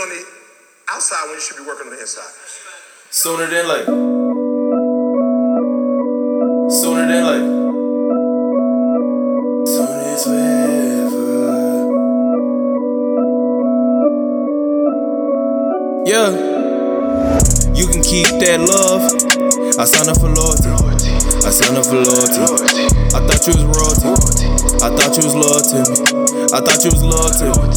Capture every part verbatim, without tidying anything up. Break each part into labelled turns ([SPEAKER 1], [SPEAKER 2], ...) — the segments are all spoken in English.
[SPEAKER 1] on the outside when you should be working on the inside.
[SPEAKER 2] Sooner than later. Sooner than later. Soon as forever. Yeah. You can keep that love. I signed up for loyalty. I signed up for loyalty. I thought you was royalty. I thought you was loyal to me. I thought you was loyal to me.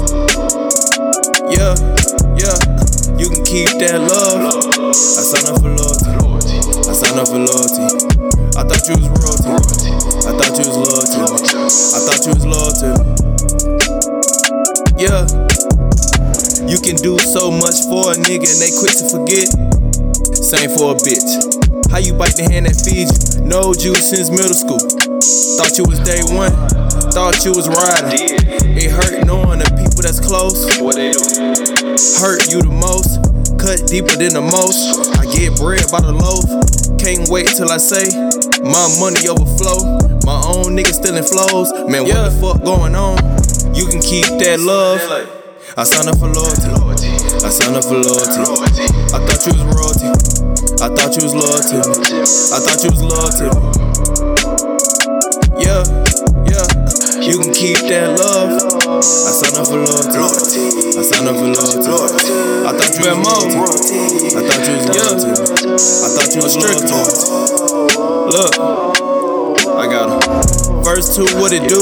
[SPEAKER 2] Yeah, yeah. You can keep that love. I signed up for loyalty. I signed up for loyalty. I thought you was royalty. I thought you was loyal to me. I thought you was loyal to me. Yeah. You can do so much for a nigga and they quick to forget. Same for a bitch. How you bite the hand that feeds you? Knowed you since middle school. Thought you was day one. Thought you was riding. It hurt knowing the people that's close.
[SPEAKER 3] What they do?
[SPEAKER 2] Hurt you the most. Cut deeper than the most. I get bread by the loaf. Can't wait till I say my money overflow. My own nigga stealing flows. Man, what yeah. the fuck going on? You can keep that love. I signed up for loyalty. I signed up for loyalty. I thought you was royalty. I thought you was loyal to me. I thought you was loyal to me. Yeah, yeah. You can keep that love. I signed up for loyalty. I signed up for loyalty. I thought you had multi. I thought you was loyal to me. I thought you was loyal to me. Look, I got him. Verse two, what it do?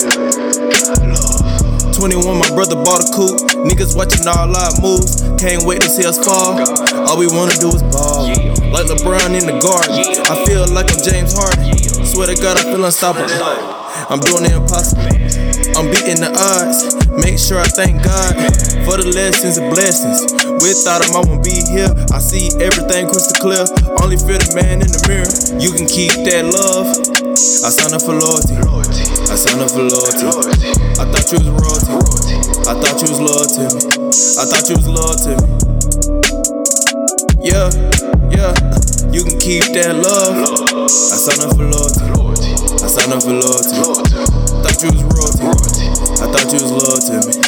[SPEAKER 2] twenty-one, my brother bought a coupe. Niggas watching all our moves. Can't wait to see us fall. All we wanna do is ball. Like LeBron in the garden. I feel like I'm James Harden. Swear to God, I feel unstoppable. I'm doing the impossible. I'm beating the odds. Make sure I thank God for the lessons and blessings. Without him, I won't be here. I see everything crystal clear. Only fear the man in the mirror. You can keep that love. I signed up for loyalty. I signed up for loyalty. I thought you was royalty. I thought you was loyal to me. I thought you was loyal to me. Yeah, yeah. You can keep that love. I signed up for loyalty. I signed up for loyalty. I thought you was royalty. I thought you was loyal to me.